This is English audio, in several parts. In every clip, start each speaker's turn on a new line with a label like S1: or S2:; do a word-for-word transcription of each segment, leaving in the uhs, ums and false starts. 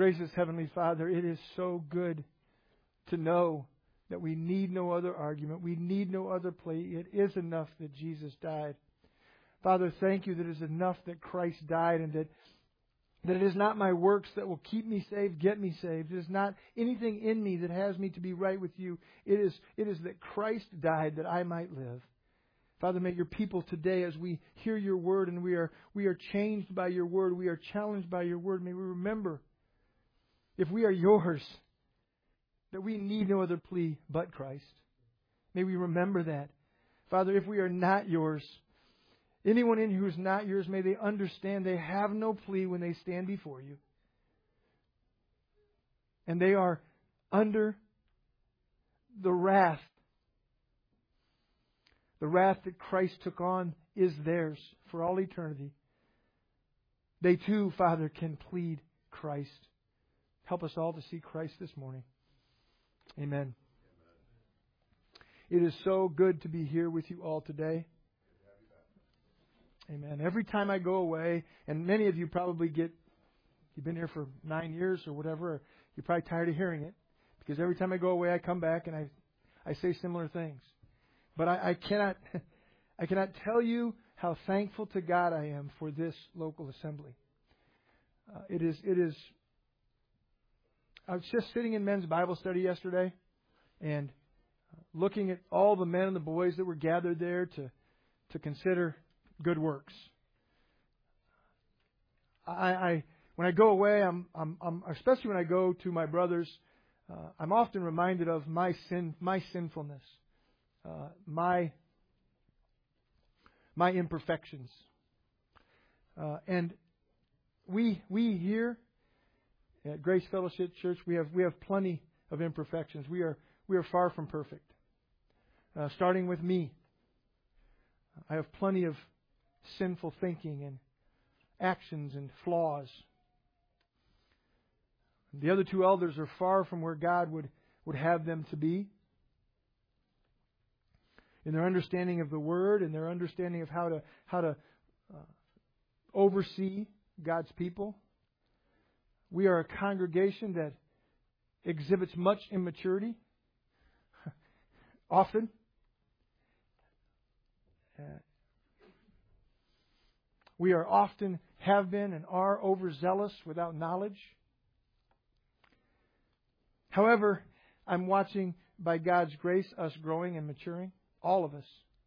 S1: Gracious Heavenly Father, it is so good to know that we need no other argument. We need no other plea. It is enough that Jesus died. Father, thank you that it is enough that Christ died, and that, that it is not my works that will keep me saved, get me saved. It is not anything in me that has me to be right with you. It is, it is that Christ died that I might live. Father, may your people today, as we hear your word and we are, we are changed by your word, we are challenged by your word, may we remember, if we are yours, that we need no other plea but Christ. May we remember that. Father, if we are not yours, anyone in who is not yours, may they understand they have no plea when they stand before you. And they are under the wrath. The wrath that Christ took on is theirs for all eternity. They too, Father, can plead Christ. Help us all to see Christ this morning. Amen. It is so good to be here with you all today. Amen. Every time I go away, and many of you probably get, you've been here for nine years or whatever, you're probably tired of hearing it, because every time I go away, I come back and I, I say similar things. But I, I cannot, I cannot tell you how thankful to God I am for this local assembly. Uh, it is, it is. I was just sitting in men's Bible study yesterday, and looking at all the men and the boys that were gathered there to, to consider good works. I, I when I go away, I'm, I'm, I'm especially when I go to my brothers, uh, I'm often reminded of my sin, my sinfulness, uh, my my imperfections, uh, and we we here at Grace Fellowship Church, we have we have plenty of imperfections. We are we are far from perfect. Uh, starting with me, I have plenty of sinful thinking and actions and flaws. The other two elders are far from where God would, would have them to be in their understanding of the Word and their understanding of how to how to uh, oversee God's people. We are a congregation that exhibits much immaturity, often. Uh, we are often, have been, and are overzealous without knowledge. However, I'm watching, by God's grace, us growing and maturing. All of us.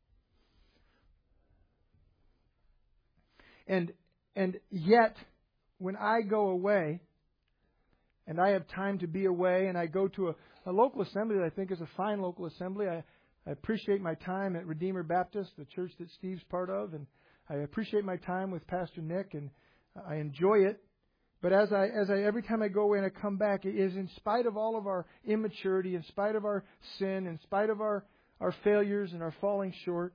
S1: And and yet, when I go away, and I have time to be away, and I go to a, a local assembly that I think is a fine local assembly, I, I appreciate my time at Redeemer Baptist, the church that Steve's part of, and I appreciate my time with Pastor Nick, and I enjoy it. But as I, as I, every time I go away and I come back, it is in spite of all of our immaturity, in spite of our sin, in spite of our, our failures and our falling short,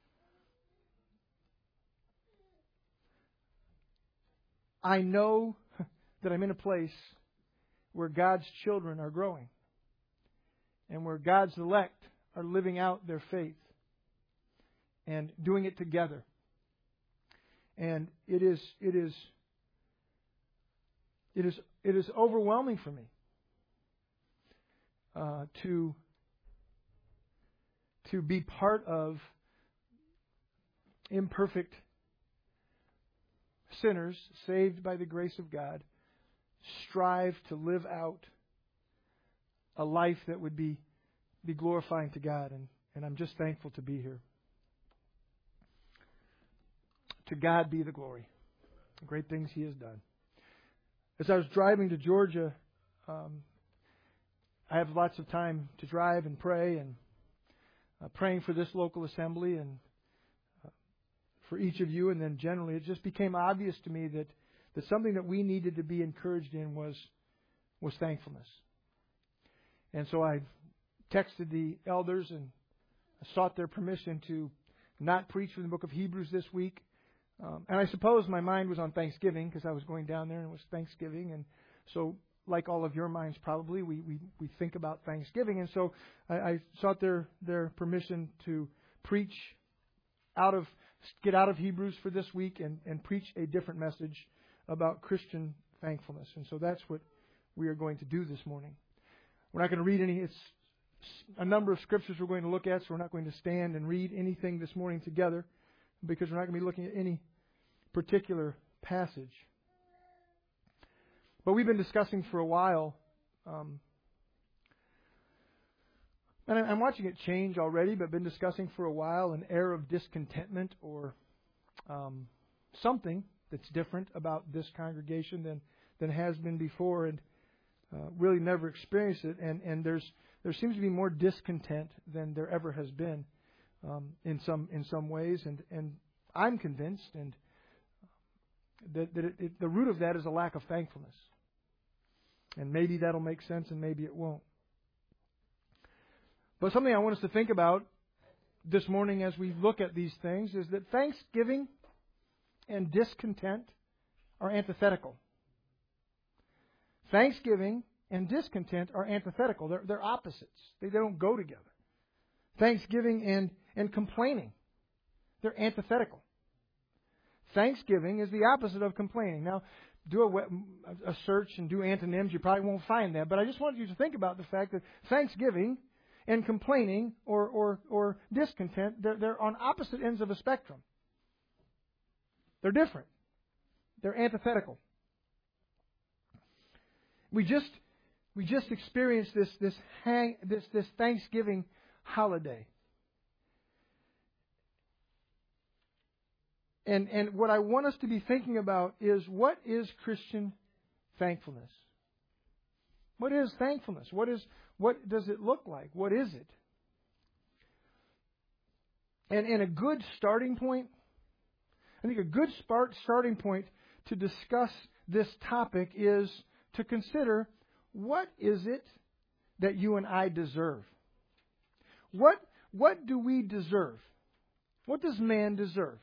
S1: I know that I'm in a place where God's children are growing and where God's elect are living out their faith and doing it together. And it is, it is, it is, it is overwhelming for me uh, to to be part of imperfect sinners saved by the grace of God, strive to live out a life that would be be glorifying to God, and, and I'm just thankful to be here. To God be the glory. The great things He has done. As I was driving to Georgia, um, I have lots of time to drive and pray, and uh, praying for this local assembly and uh, for each of you, and then generally it just became obvious to me that, that something that we needed to be encouraged in was was thankfulness. And so I texted the elders and sought their permission to not preach from the book of Hebrews this week. Um, and I suppose my mind was on Thanksgiving because I was going down there and it was Thanksgiving. And so, like all of your minds probably, we, we, we think about Thanksgiving. And so I, I sought their, their permission to preach out of, get out of Hebrews for this week and, and preach a different message about Christian thankfulness. And so that's what, we are going to do this morning. We're not going to read any, it's a number of scriptures we're going to look at, so we're not going to stand and read anything this morning together because we're not going to be looking at any particular passage. But we've been discussing for a while, um, and I'm watching it change already, but been discussing for a while an air of discontentment or um, something that's different about this congregation than, than has been before, and uh, really never experienced it. And, and there's there seems to be more discontent than there ever has been um, in some in some ways, and, and I'm convinced and that, that it, it, the root of that is a lack of thankfulness. And maybe that'll make sense, and maybe it won't. But something I want us to think about this morning as we look at these things is that thanksgiving and discontent are antithetical. Thanksgiving and discontent are antithetical. They're, they're opposites. They, they don't go together. Thanksgiving and, and complaining, they're antithetical. Thanksgiving is the opposite of complaining. Now, do a, a search and do antonyms. You probably won't find that. But I just want you to think about the fact that thanksgiving and complaining or, or, or discontent, they're, they're on opposite ends of a spectrum. They're different. They're antithetical. We just we just experienced this this hang this this Thanksgiving holiday. And and what I want us to be thinking about is, what is Christian thankfulness? What is thankfulness? What is what does it look like? What is it? And and a good starting point, I think a good start starting point to discuss this topic is to consider, what is it that you and I deserve? What what do we deserve? What does man deserve?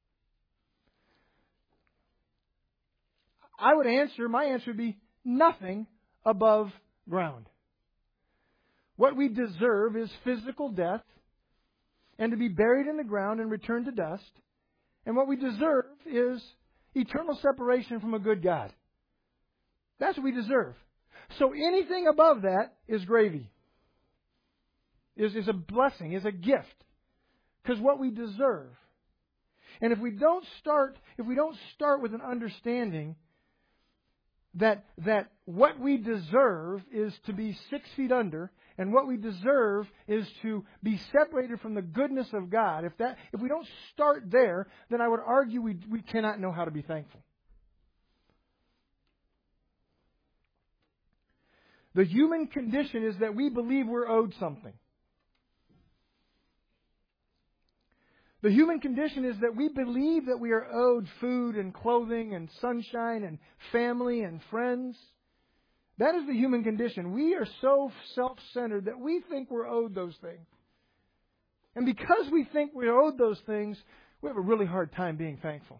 S1: I would answer, my answer would be nothing above ground. What we deserve is physical death and to be buried in the ground and returned to dust. And what we deserve is eternal separation from a good God. That's what we deserve. So anything above that is gravy. Is, is a blessing, is a gift. Because what we deserve. And if we don't start, if we don't start with an understanding that that what we deserve is to be six feet under, and what we deserve is to be separated from the goodness of God, if that if we don't start there, then I would argue we we cannot know how to be thankful. The human condition is that we believe we're owed something. The human condition is that we believe that we are owed food and clothing and sunshine and family and friends. That is the human condition. We are so self-centered that we think we're owed those things. And because we think we're owed those things, we have a really hard time being thankful.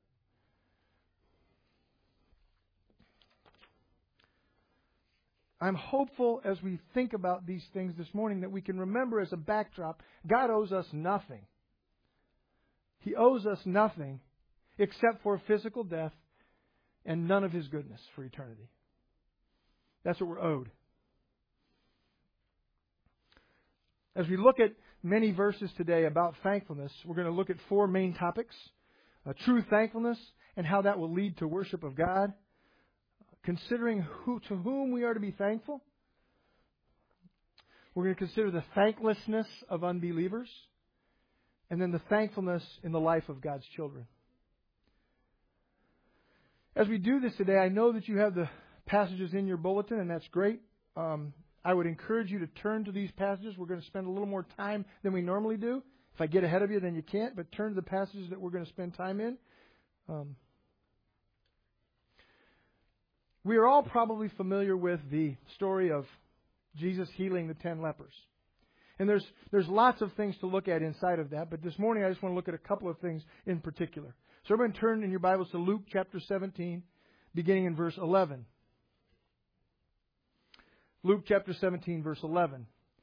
S1: I'm hopeful as we think about these things this morning that we can remember as a backdrop, God owes us nothing. He owes us nothing except for physical death and none of His goodness for eternity. That's what we're owed. As we look at many verses today about thankfulness, we're going to look at four main topics. Uh, true thankfulness and how that will lead to worship of God. Considering who to whom we are to be thankful. We're going to consider the thanklessness of unbelievers. And then the thankfulness in the life of God's children. As we do this today, I know that you have the passages in your bulletin, and that's great. Um, I would encourage you to turn to these passages. We're going to spend a little more time than we normally do. If I get ahead of you, then you can't, but turn to the passages that we're going to spend time in. Um, we are all probably familiar with the story of Jesus healing the ten lepers. And there's there's lots of things to look at inside of that, but this morning I just want to look at a couple of things in particular. So everyone turn in your Bibles to Luke chapter seventeen, beginning in verse eleven. Luke chapter seventeen, verse eleven.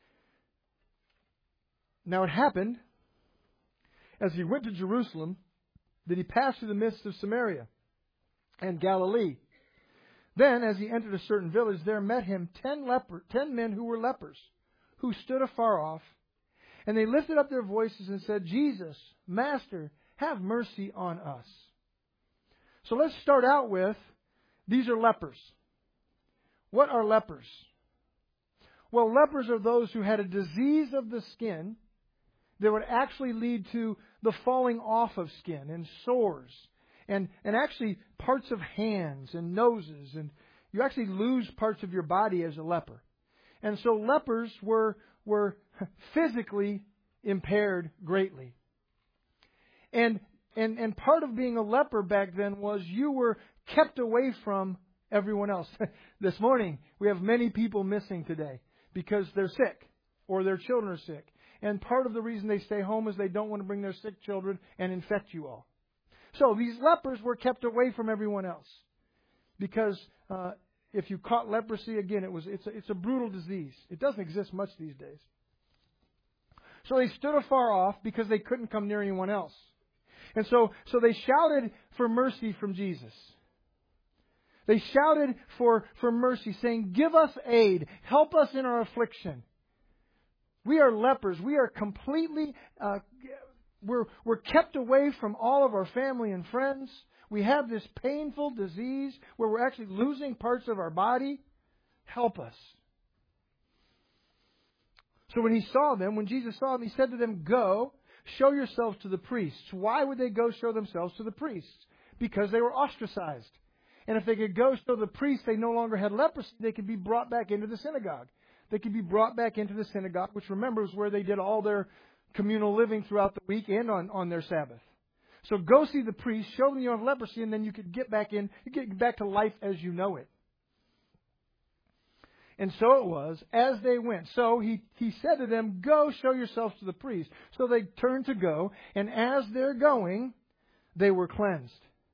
S1: Now it happened, as he went to Jerusalem, that he passed through the midst of Samaria and Galilee. Then, as he entered a certain village, there met him ten leper, ten men who were lepers, who stood afar off. And they lifted up their voices and said, Jesus, Master, have mercy on us. So let's start out with, these are lepers. What are lepers? Well, lepers are those who had a disease of the skin that would actually lead to the falling off of skin and sores and, and actually parts of hands and noses. And you actually lose parts of your body as a leper. And so lepers were, were physically impaired greatly. And, and, and part of being a leper back then was you were kept away from everyone else. This morning, we have many people missing today because they're sick or their children are sick. And part of the reason they stay home is they don't want to bring their sick children and infect you all. So these lepers were kept away from everyone else because uh, if you caught leprosy, again, it was it's a, it's a brutal disease. It doesn't exist much these days. So they stood afar off because they couldn't come near anyone else. And so, so they shouted for mercy from Jesus. They shouted for, for mercy, saying, give us aid. Help us in our affliction. We are lepers. We are completely, uh, we're, we're kept away from all of our family and friends. We have this painful disease where we're actually losing parts of our body. Help us. So when he saw them, when Jesus saw them, he said to them, go, show yourselves to the priests. Why would they go show themselves to the priests? Because they were ostracized. And if they could go show the priests they no longer had leprosy, they could be brought back into the synagogue. They could be brought back into the synagogue, which remember was where they did all their communal living throughout the week and on, on their Sabbath. So go see the priest, show them you have leprosy, and then you could get back in, you get back to life as you know it. And so it was as they went. So he, he said to them, go show yourselves to the priest. So they turned to go, and as they're going, they were cleansed.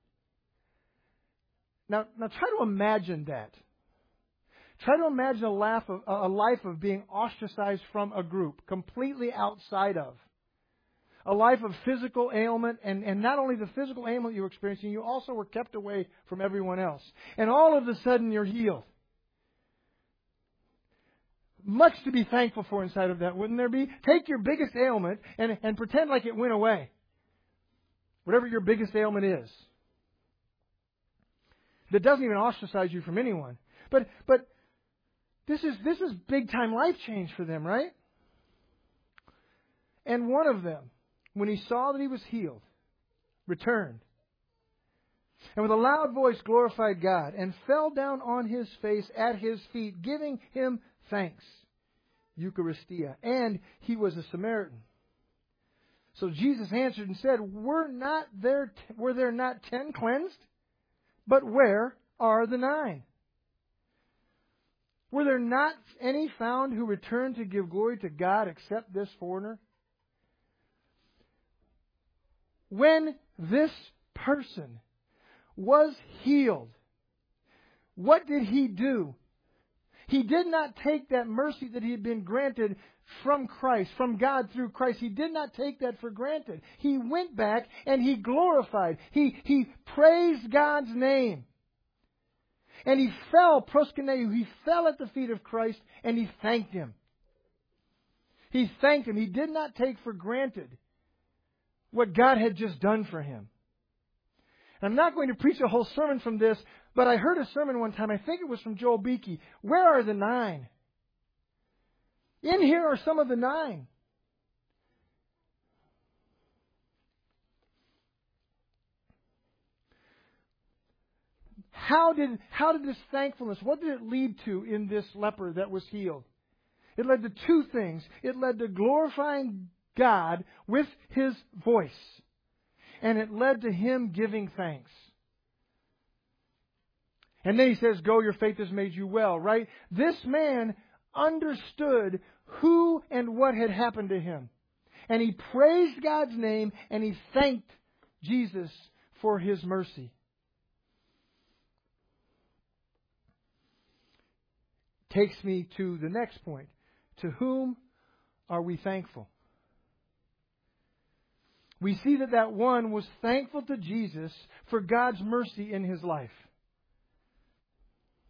S1: Now, now try to imagine that. Try to imagine a life, of, a life of being ostracized from a group, completely outside of. A life of physical ailment, and, and not only the physical ailment you were experiencing, you also were kept away from everyone else. And all of a sudden you're healed. Much to be thankful for inside of that, wouldn't there be? Take your biggest ailment and, and pretend like it went away. Whatever your biggest ailment is. That doesn't even ostracize you from anyone. But but this is this is big time life change for them, right? And one of them, when he saw that he was healed, returned. And with a loud voice glorified God and fell down on his face at his feet, giving him thanks. Eucharistia. And he was a Samaritan. So Jesus answered and said, Were not there were there not ten cleansed? But where are the nine? Were there not any found who returned to give glory to God except this foreigner? When this person was healed, what did he do? He did not take that mercy that he had been granted from Christ, from God through Christ. He did not take that for granted. He went back and he glorified. He, he praised God's name. And he fell, proskuneo, he fell at the feet of Christ and he thanked Him. He thanked Him. He did not take for granted what God had just done for him. I'm not going to preach a whole sermon from this, but I heard a sermon one time, I think it was from Joel Beakey. Where are the nine? In here are some of the nine. How did, how did this thankfulness, what did it lead to in this leper that was healed? It led to two things. It led to glorifying God with his voice. And it led to him giving thanks. And then he says, go, your faith has made you well, right? This man understood who and what had happened to him. And he praised God's name and he thanked Jesus for his mercy. Takes me to the next point. To whom are we thankful? We see that that one was thankful to Jesus for God's mercy in his life.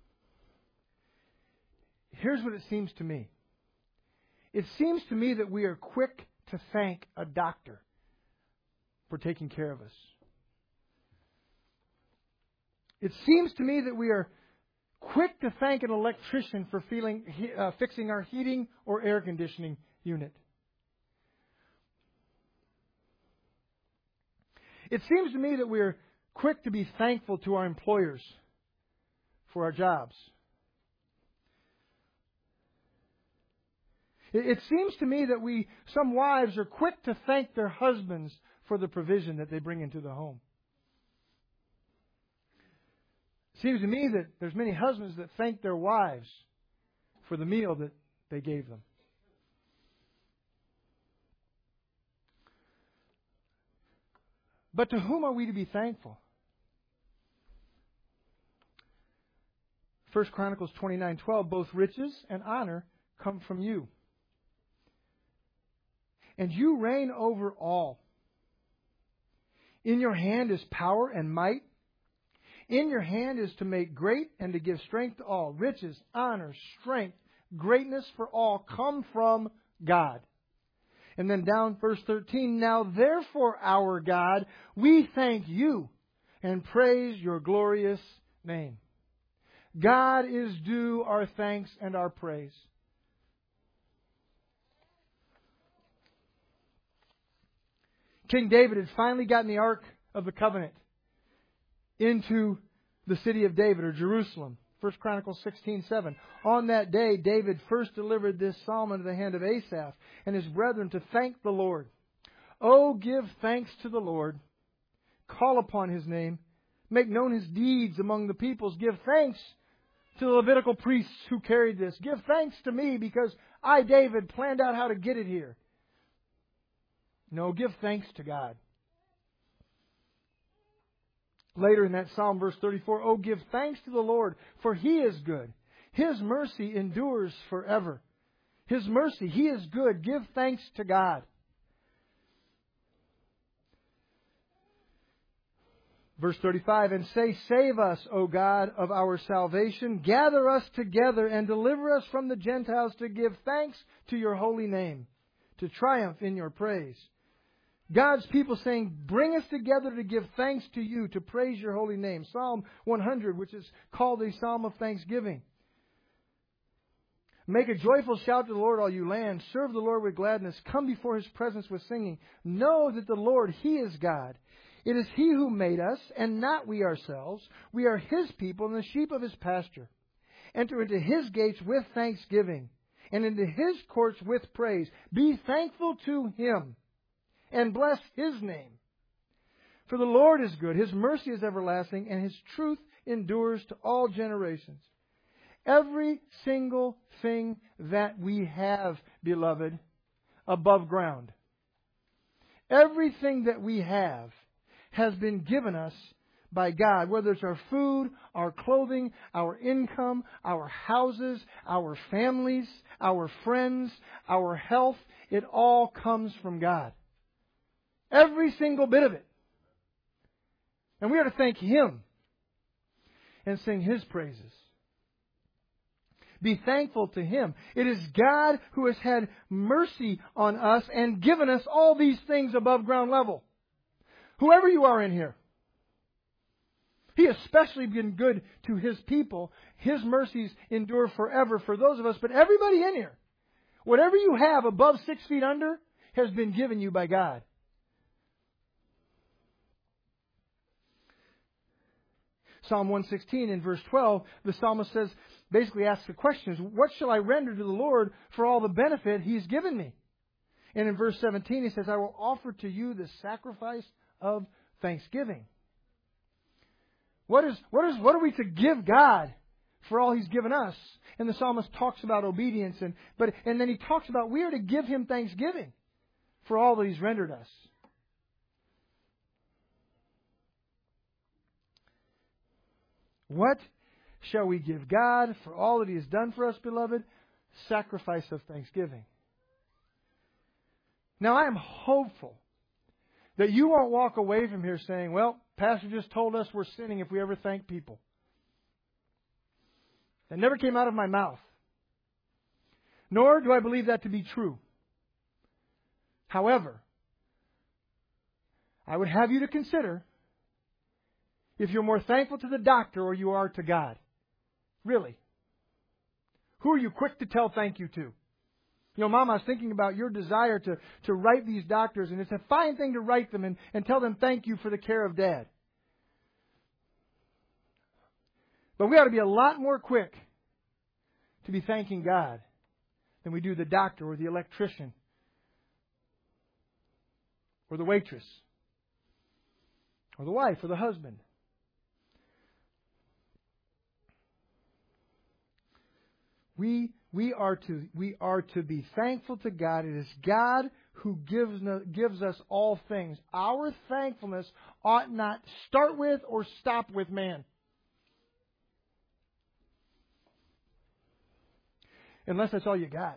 S1: here's what it seems to me. It seems to me that we are quick to thank a doctor for taking care of us. It seems to me that we are quick to thank an electrician for feeling, uh, fixing our heating or air conditioning unit. It seems to me that we are quick to be thankful to our employers for our jobs. It, it seems to me that we, some wives are quick to thank their husbands for the provision that they bring into the home. It seems to me that there's many husbands that thank their wives for the meal that they gave them. But to whom are we to be thankful? First Chronicles twenty-nine twelve, both riches and honor come from you. And you reign over all. In your hand is power and might. In your hand is to make great and to give strength to all. Riches, honor, strength, greatness for all come from God. And then down verse thirteen, now therefore our God, we thank you and praise your glorious name. God is due our thanks and our praise. King David had finally gotten the Ark of the Covenant into the city of David, or Jerusalem. First Chronicles sixteen seven. On that day, David first delivered this psalm into the hand of Asaph and his brethren to thank the Lord. Oh, give thanks to the Lord. Call upon His name. Make known His deeds among the peoples. Give thanks to the Levitical priests who carried this. Give thanks to me because I, David, planned out how to get it here. No, give thanks to God. Later in that Psalm, verse thirty-four, oh, give thanks to the Lord, for He is good. His mercy endures forever. His mercy, He is good. Give thanks to God. Verse thirty-five, and say, save us, O God of our salvation. Gather us together and deliver us from the Gentiles to give thanks to your holy name, to triumph in your praise. God's people saying, bring us together to give thanks to you, to praise your holy name. Psalm one hundred, which is called a psalm of thanksgiving. Make a joyful shout to the Lord, all you lands. Serve the Lord with gladness. Come before His presence with singing. Know that the Lord, He is God. It is He who made us, and not we ourselves. We are His people and the sheep of His pasture. Enter into His gates with thanksgiving, and into His courts with praise. Be thankful to Him, and bless His name. For the Lord is good, His mercy is everlasting, and His truth endures to all generations. Every single thing that we have, beloved, above ground, everything that we have has been given us by God, whether it's our food, our clothing, our income, our houses, our families, our friends, our health. It all comes from God. Every single bit of it. And we are to thank Him and sing His praises. Be thankful to Him. It is God who has had mercy on us and given us all these things above ground level. Whoever you are in here, He has especially been good to His people. His mercies endure forever for those of us. But everybody in here, whatever you have above six feet under, has been given you by God. Psalm one sixteen in verse twelve, the psalmist says, basically asks the question, what shall I render to the Lord for all the benefit He's given me? And in verse seventeen, he says, I will offer to you the sacrifice of thanksgiving. What is, what is, what are we to give God for all He's given us? And the psalmist talks about obedience, and, but, and then he talks about we are to give Him thanksgiving for all that He's rendered us. What shall we give God for all that He has done for us, beloved? Sacrifice of thanksgiving. Now, I am hopeful that you won't walk away from here saying, well, Pastor just told us we're sinning if we ever thank people. That never came out of my mouth. Nor do I believe that to be true. However, I would have you to consider if you're more thankful to the doctor or you are to God. Really. Who are you quick to tell thank you to? You know, Mom, I was thinking about your desire to, to write these doctors, and it's a fine thing to write them and, and tell them thank you for the care of Dad. But we ought to be a lot more quick to be thanking God than we do the doctor or the electrician or the waitress or the wife or the husband. We we are to we are to be thankful to God. It is God who gives gives us all things. Our thankfulness ought not start with or stop with man. Unless that's all you got.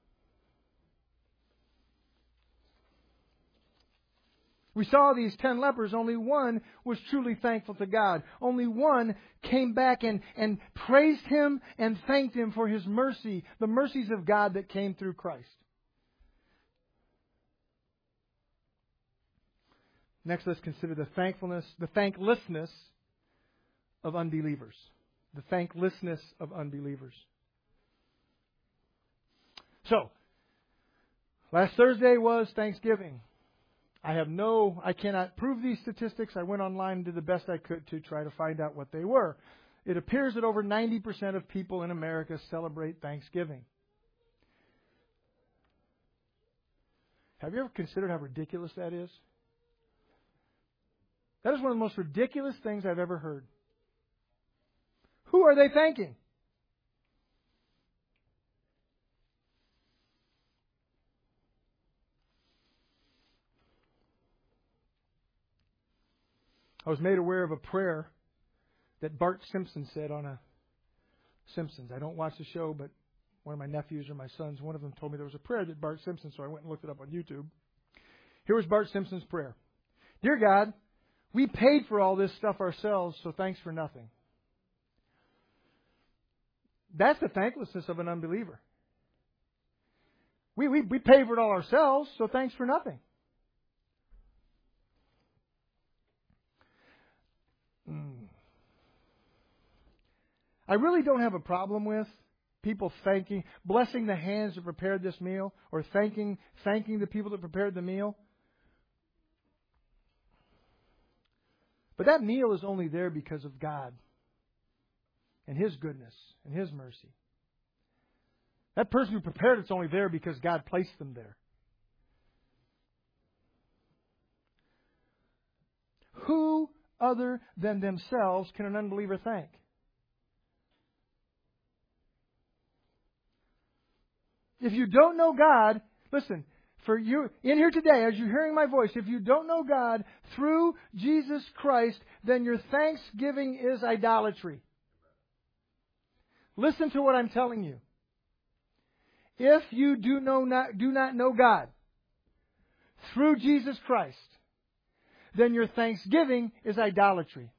S1: We saw these ten lepers. Only one was truly thankful to God. Only one came back and, and praised Him and thanked Him for His mercy, the mercies of God that came through Christ. Next, let's consider the thankfulness, the thanklessness of unbelievers. The thanklessness of unbelievers. So, last Thursday was Thanksgiving. I have no, I cannot prove these statistics. I went online and did the best I could to try to find out what they were. It appears that over ninety percent of people in America celebrate Thanksgiving. Have you ever considered how ridiculous that is? That is one of the most ridiculous things I've ever heard. Who are they thanking? I was made aware of a prayer that Bart Simpson said on a Simpsons. I don't watch the show, but one of my nephews or my sons, one of them told me there was a prayer that Bart Simpson, so I went and looked it up on YouTube. Here was Bart Simpson's prayer. Dear God, we paid for all this stuff ourselves, so thanks for nothing. That's the thanklessness of an unbeliever. We, we, we paid for it all ourselves, so thanks for nothing. I really don't have a problem with people thanking, blessing the hands that prepared this meal, or thanking thanking the people that prepared the meal. But that meal is only there because of God and His goodness and His mercy. That person who prepared it's only there because God placed them there. Who other than themselves can an unbeliever thank? If you don't know God, listen, for you in here today, as you're hearing my voice, if you don't know God through Jesus Christ, then your thanksgiving is idolatry. Listen to what I'm telling you. If you do know not, do not know God through Jesus Christ, then your thanksgiving is idolatry.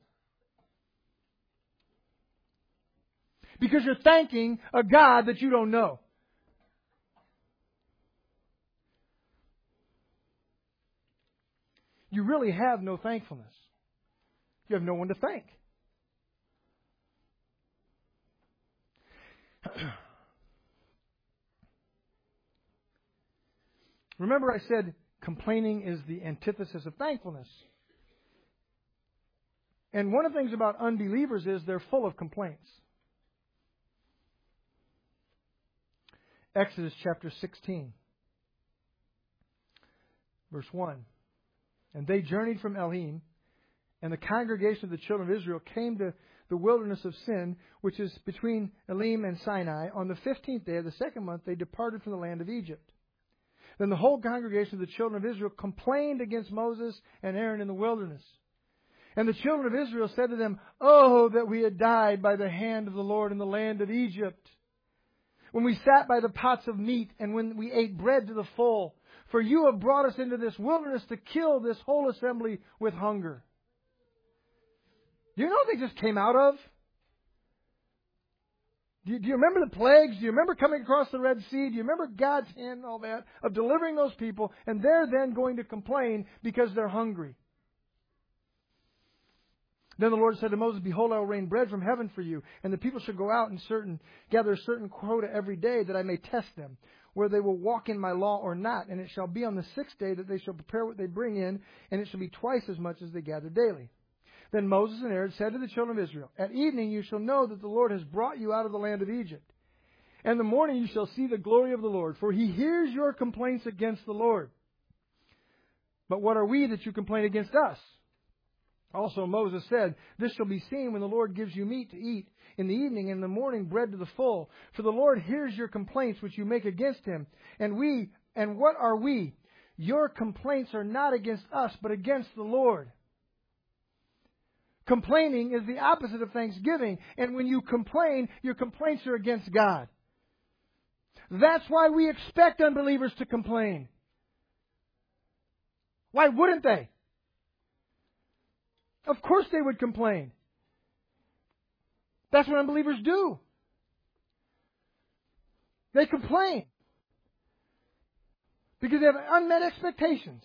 S1: Because you're thanking a God that you don't know. You really have no thankfulness. You have no one to thank. Remember I said complaining is the antithesis of thankfulness. And one of the things about unbelievers is they're full of complaints. Exodus chapter sixteen, verse one. And they journeyed from Elim, and the congregation of the children of Israel came to the wilderness of Sin, which is between Elim and Sinai. On the fifteenth day of the second month, they departed from the land of Egypt. Then the whole congregation of the children of Israel complained against Moses and Aaron in the wilderness. And the children of Israel said to them, "Oh, that we had died by the hand of the Lord in the land of Egypt, when we sat by the pots of meat and when we ate bread to the full. For you have brought us into this wilderness to kill this whole assembly with hunger." Do you know what they just came out of? Do you, do you remember the plagues? Do you remember coming across the Red Sea? Do you remember God's hand and all that of delivering those people? And they're then going to complain because they're hungry. Then the Lord said to Moses, Behold, I will rain bread from heaven for you, and the people shall go out and certain, gather a certain quota every day, that I may test them, whether they will walk in my law or not. And it shall be on the sixth day that they shall prepare what they bring in, and it shall be twice as much as they gather daily. Then Moses and Aaron said to the children of Israel, At evening you shall know that the Lord has brought you out of the land of Egypt. And in the morning you shall see the glory of the Lord, for He hears your complaints against the Lord. But what are we that you complain against us? Also Moses said, This shall be seen when the Lord gives you meat to eat in the evening, and in the morning bread to the full. For the Lord hears your complaints which you make against Him. And we, and what are we? Your complaints are not against us, but against the Lord. Complaining is the opposite of thanksgiving. And when you complain, your complaints are against God. That's why we expect unbelievers to complain. Why wouldn't they? Of course they would complain. That's what unbelievers do. They complain because they have unmet expectations,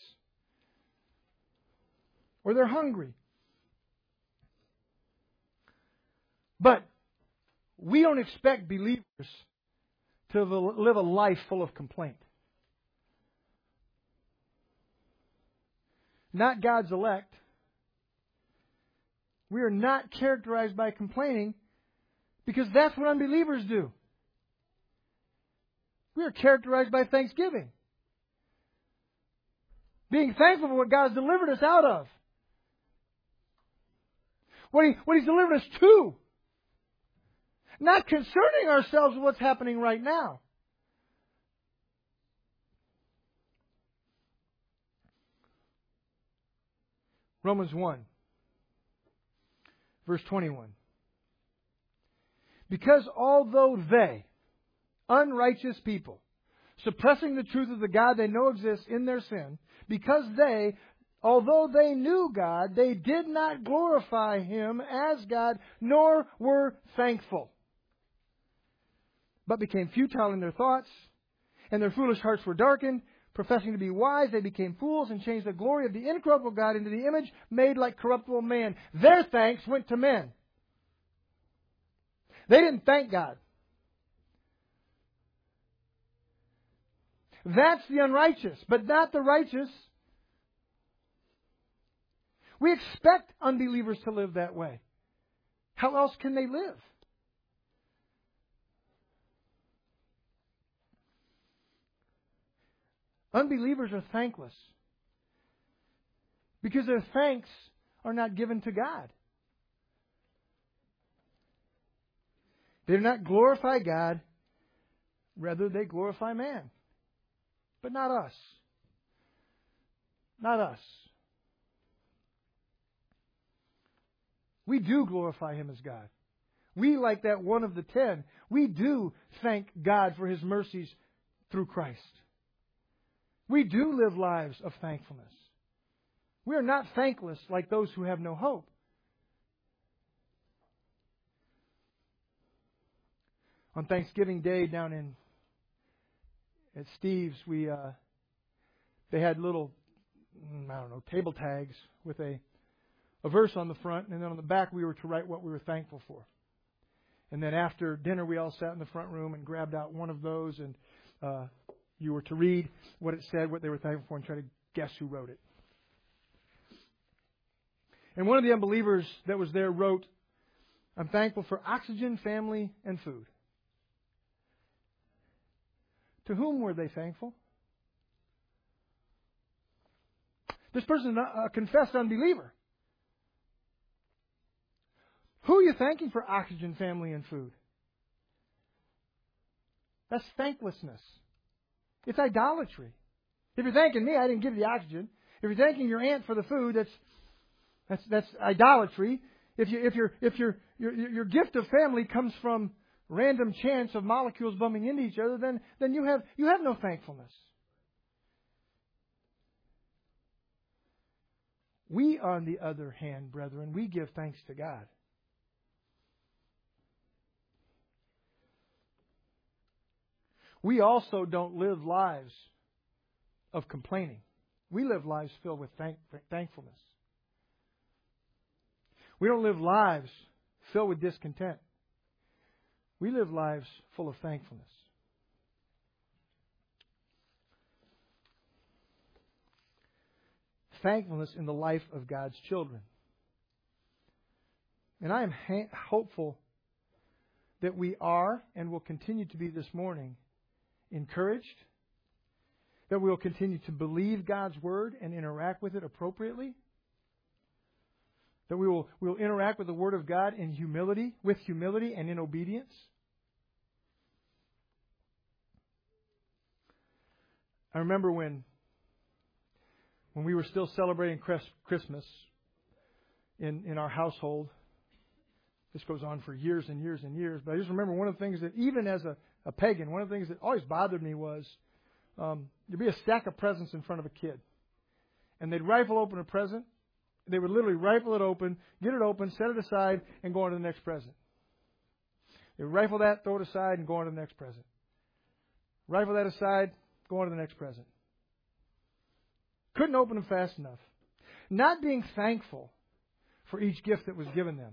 S1: or they're hungry. But we don't expect believers to live a life full of complaint. Not God's elect. We are not characterized by complaining because that's what unbelievers do. We are characterized by thanksgiving. Being thankful for what God has delivered us out of. What, he, what He's delivered us to. Not concerning ourselves with what's happening right now. Romans one. Verse twenty-one. Because although they, unrighteous people, suppressing the truth of the God they know exists in their sin, because they, although they knew God, they did not glorify Him as God, nor were thankful, but became futile in their thoughts, and their foolish hearts were darkened. Professing to be wise, they became fools and changed the glory of the incorruptible God into the image made like corruptible man. Their thanks went to men. They didn't thank God. That's the unrighteous, but not the righteous. We expect unbelievers to live that way. How else can they live? Unbelievers are thankless because their thanks are not given to God. They do not glorify God, rather they glorify man. But not us. Not us. We do glorify Him as God. We, like that one of the ten, we do thank God for His mercies through Christ. We do live lives of thankfulness. We are not thankless like those who have no hope. On Thanksgiving Day down in at Steve's, we uh, they had little, I don't know, table tags with a, a verse on the front, and then on the back we were to write what we were thankful for. And then after dinner we all sat in the front room and grabbed out one of those, and uh, you were to read what it said, what they were thankful for, and try to guess who wrote it. And one of the unbelievers that was there wrote, I'm thankful for oxygen, family, and food. To whom were they thankful? This person is a confessed unbeliever. Who are you thanking for oxygen, family, and food? That's thanklessness. It's idolatry. If you're thanking me, I didn't give you the oxygen. If you're thanking your aunt for the food, that's that's that's idolatry. If you if your if your your your gift of family comes from random chance of molecules bumping into each other, then then you have you have no thankfulness. We, on the other hand, brethren, we give thanks to God. we also don't live lives of complaining. We live lives filled with thank- thankfulness. We don't live lives filled with discontent. We live lives full of thankfulness. Thankfulness in the life of God's children. And I am ha- hopeful that we are and will continue to be this morning encouraged, that we will continue to believe God's Word and interact with it appropriately, that we will, we will interact with the Word of God in humility, with humility and in obedience. I remember when, when we were still celebrating Christmas in, in our household. This goes on for years and years and years. But I just remember one of the things that, even as a, a pagan, one of the things that always bothered me was um, there'd be a stack of presents in front of a kid. And they'd rifle open a present. They would literally rifle it open, get it open, set it aside, and go on to the next present. They would rifle that, throw it aside, and go on to the next present. Rifle that aside, go on to the next present. Couldn't open them fast enough. Not being thankful for each gift that was given them.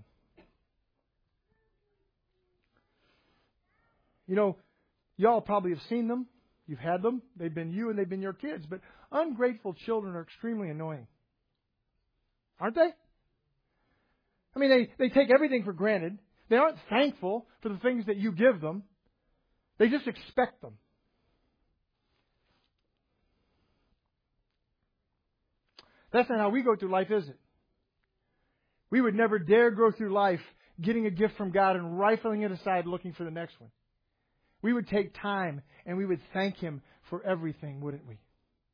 S1: You know, y'all probably have seen them. You've had them. They've been you and they've been your kids. But ungrateful children are extremely annoying. Aren't they? I mean, they, they take everything for granted. They aren't thankful for the things that you give them. They just expect them. That's not how we go through life, is it? We would never dare go through life getting a gift from God and rifling it aside looking for the next one. We would take time and we would thank Him for everything, wouldn't we?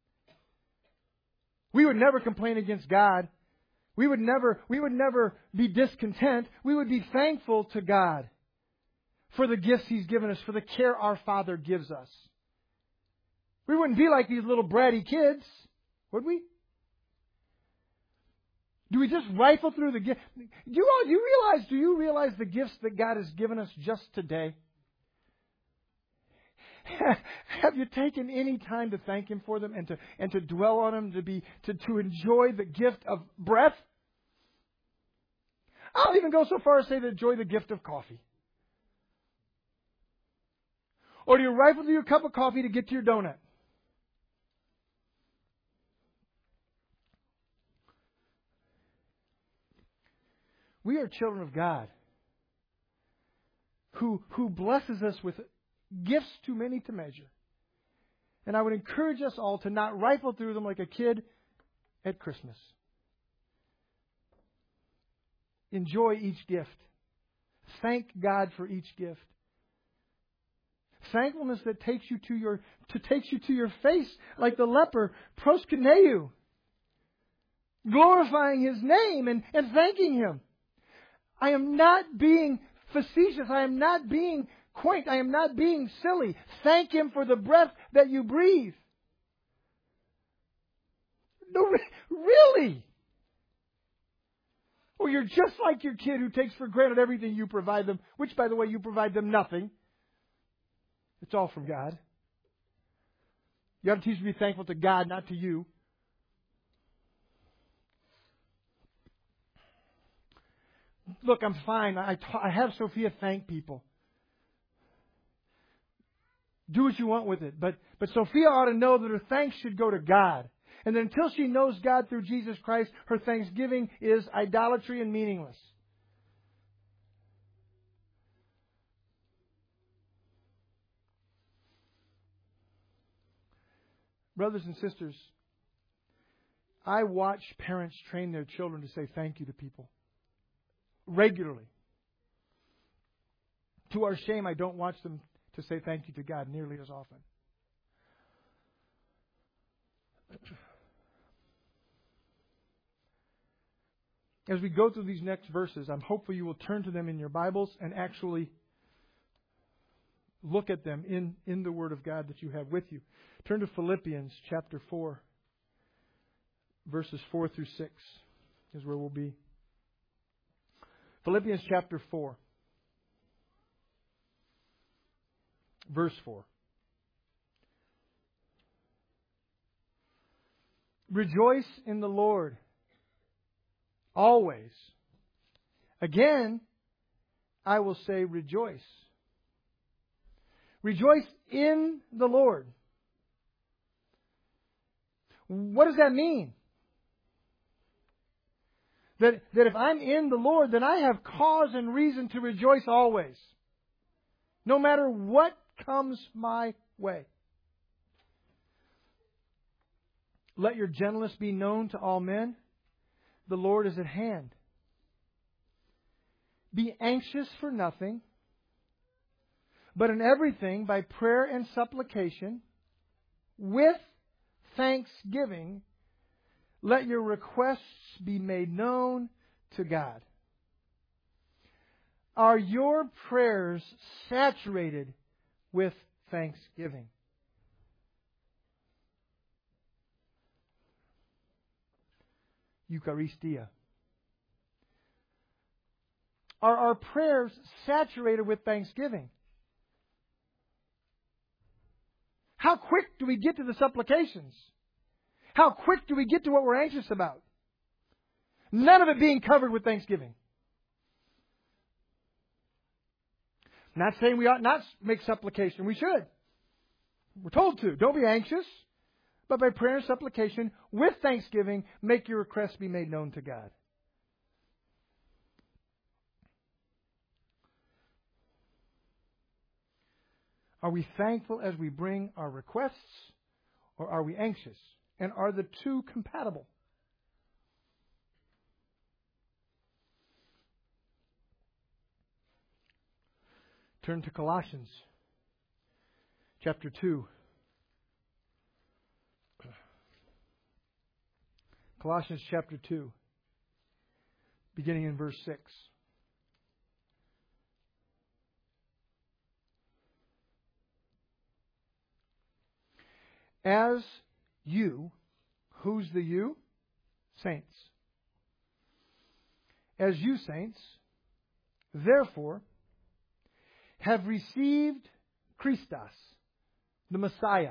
S1: We would never complain against God. We would never, we would never be discontent. We would be thankful to God for the gifts He's given us, for the care our Father gives us. We wouldn't be like these little bratty kids, would we? Do we just rifle through the gifts? Do you, all, you realize, do you realize the gifts that God has given us just today? Have you taken any time to thank Him for them and to and to dwell on them, to be to, to enjoy the gift of breath? I'll even go so far as to say to enjoy the gift of coffee. Or do you rifle through your cup of coffee to get to your donut? We are children of God who, who blesses us with gifts too many to measure. And I would encourage us all to not rifle through them like a kid at Christmas. Enjoy each gift. Thank God for each gift. Thankfulness that takes you to your to takes you to your face like the leper, proskuneo, glorifying His name and, and thanking Him. I am not being facetious. I am not being quaint. I am not being silly. Thank Him for the breath that you breathe. No, really. Or you're just like your kid who takes for granted everything you provide them, which, by the way, you provide them nothing. It's all from God. You have to teach them to be thankful to God, not to you. Look, I'm fine. I, ta- I have Sophia thank people. Do what you want with it. But, but Sophia ought to know that her thanks should go to God. And then until she knows God through Jesus Christ, her thanksgiving is idolatry and meaningless. Brothers and sisters, I watch parents train their children to say thank you to people regularly. To our shame, I don't watch them to say thank you to God nearly as often. As we go through these next verses, I'm hopeful you will turn to them in your Bibles and actually look at them in, in the Word of God that you have with you. Turn to Philippians chapter four, verses four through six is where we'll be. Philippians chapter four, verse four. Rejoice in the Lord. Always. Again, I will say rejoice. Rejoice in the Lord. What does that mean? That, that if I'm in the Lord, then I have cause and reason to rejoice always. No matter what comes my way. Let your gentleness be known to all men. The Lord is at hand. Be anxious for nothing, but in everything by prayer and supplication, with thanksgiving, let your requests be made known to God. Are your prayers saturated with thanksgiving? Eucharistia. Are our prayers saturated with thanksgiving? How quick do we get to the supplications? How quick do we get to what we're anxious about? None of it being covered with thanksgiving. I'm not saying we ought not make supplication. We should. We're told to. Don't be anxious. But by prayer and supplication, with thanksgiving, make your requests be made known to God. Are we thankful as we bring our requests, or are we anxious? And are the two compatible? Turn to Colossians chapter two. Colossians chapter two, beginning in verse six. As you, who's the you? Saints. As you, saints, therefore, have received Christos, the Messiah.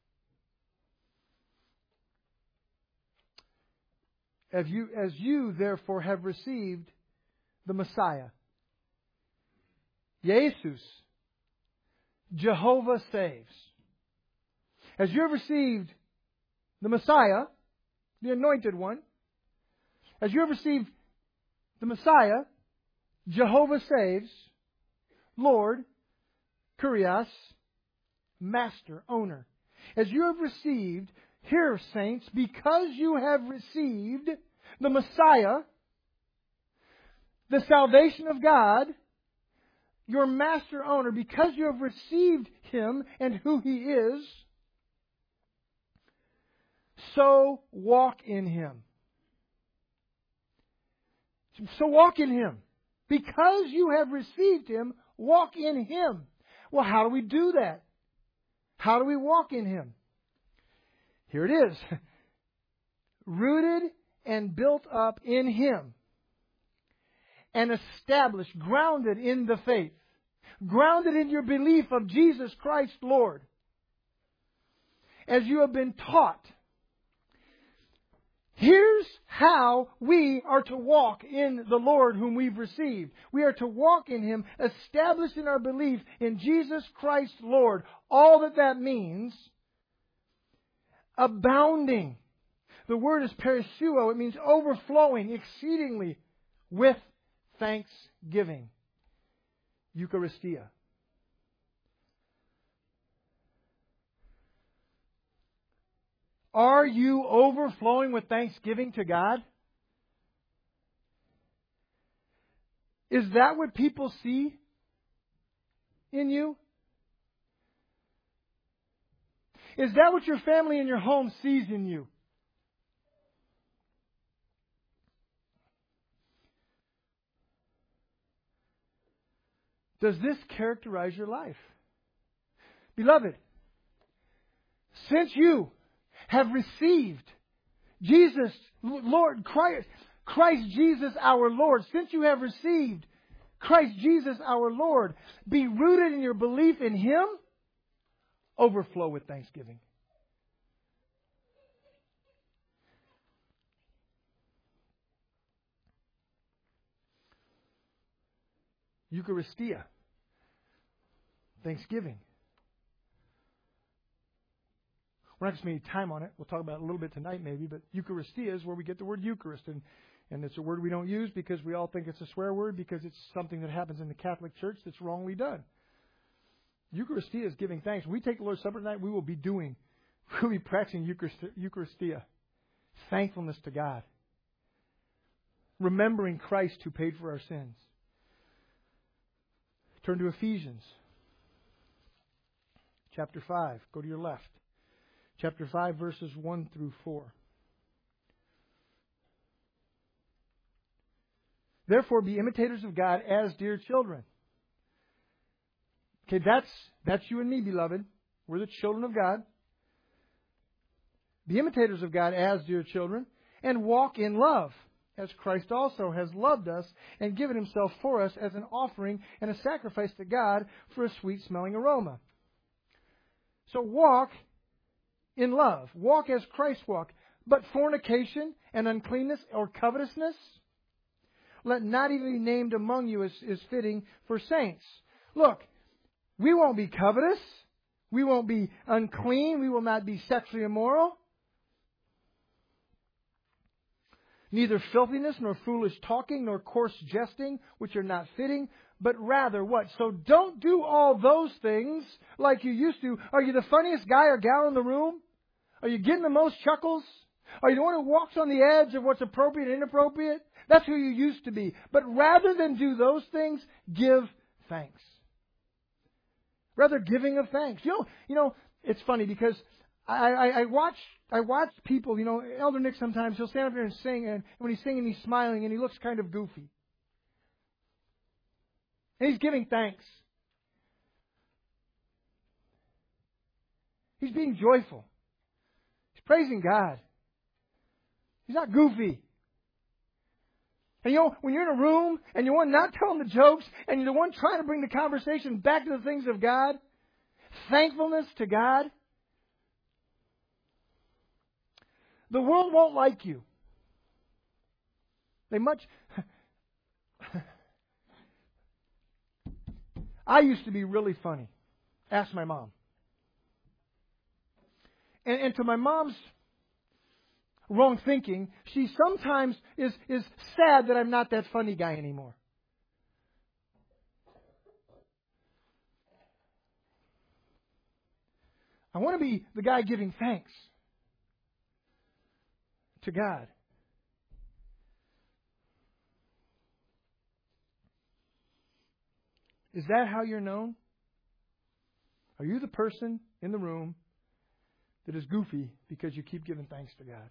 S1: As you, as you, therefore, have received the Messiah. Jesus, Jehovah saves. As you have received the Messiah, the Anointed One, as you have received the Messiah, Jehovah saves, Lord, Kurios, Master, Owner. As you have received, here, saints, because you have received the Messiah, the salvation of God, your Master, Owner, because you have received Him and who He is, so walk in Him. So walk in Him. Because you have received Him, walk in Him. Well, how do we do that? How do we walk in Him? Here it is. Rooted and built up in Him. And established, grounded in the faith. Grounded in your belief of Jesus Christ, Lord. As you have been taught. Here's how we are to walk in the Lord whom we've received. We are to walk in Him, established in our belief in Jesus Christ, Lord. All that that means, abounding. The word is perishuo. It means overflowing exceedingly with thanksgiving. Eucharistia. Are you overflowing with thanksgiving to God? Is that what people see in you? Is that what your family and your home sees in you? Does this characterize your life? Beloved, since you have received Jesus, Lord, Christ, Christ Jesus our Lord. Since you have received Christ Jesus our Lord, be rooted in your belief in Him, overflow with thanksgiving. Eucharistia. Thanksgiving. We're not going to spend any time on it. We'll talk about it a little bit tonight maybe, but Eucharistia is where we get the word Eucharist. And, and it's a word we don't use because we all think it's a swear word because it's something that happens in the Catholic Church that's wrongly done. Eucharistia is giving thanks. When we take the Lord's Supper tonight, we will be doing, we'll be practicing Eucharistia. Thankfulness to God. Remembering Christ who paid for our sins. Turn to Ephesians. Chapter five. Go to your left. Chapter five, verses one through four. Therefore, be imitators of God as dear children. Okay, that's that's you and me, beloved. We're the children of God. Be imitators of God as dear children, and walk in love, as Christ also has loved us and given Himself for us as an offering and a sacrifice to God for a sweet-smelling aroma. So walk in love. Walk as Christ walked. But fornication and uncleanness or covetousness, let not even be named among you as is fitting for saints. Look, we won't be covetous. We won't be unclean. We will not be sexually immoral. Neither filthiness, nor foolish talking, nor coarse jesting, which are not fitting, but rather what? So don't do all those things like you used to. Are you the funniest guy or gal in the room? Are you getting the most chuckles? Are you the one who walks on the edge of what's appropriate and inappropriate? That's who you used to be. But rather than do those things, give thanks. Rather giving of thanks. You know, you know, it's funny because I, I, I watch I watch people, you know, Elder Nick sometimes, he'll stand up there and sing, and when he's singing, he's smiling, and he looks kind of goofy. And he's giving thanks. He's being joyful. He's praising God. He's not goofy. And you know, when you're in a room, and you're one not telling the jokes, and you're the one trying to bring the conversation back to the things of God, thankfulness to God, the world won't like you. They much... I used to be really funny. Ask my mom. And, and to my mom's wrong thinking, she sometimes is, is sad that I'm not that funny guy anymore. I want to be the guy giving thanks to God. Is that how you're known? Are you the person in the room that is goofy because you keep giving thanks to God?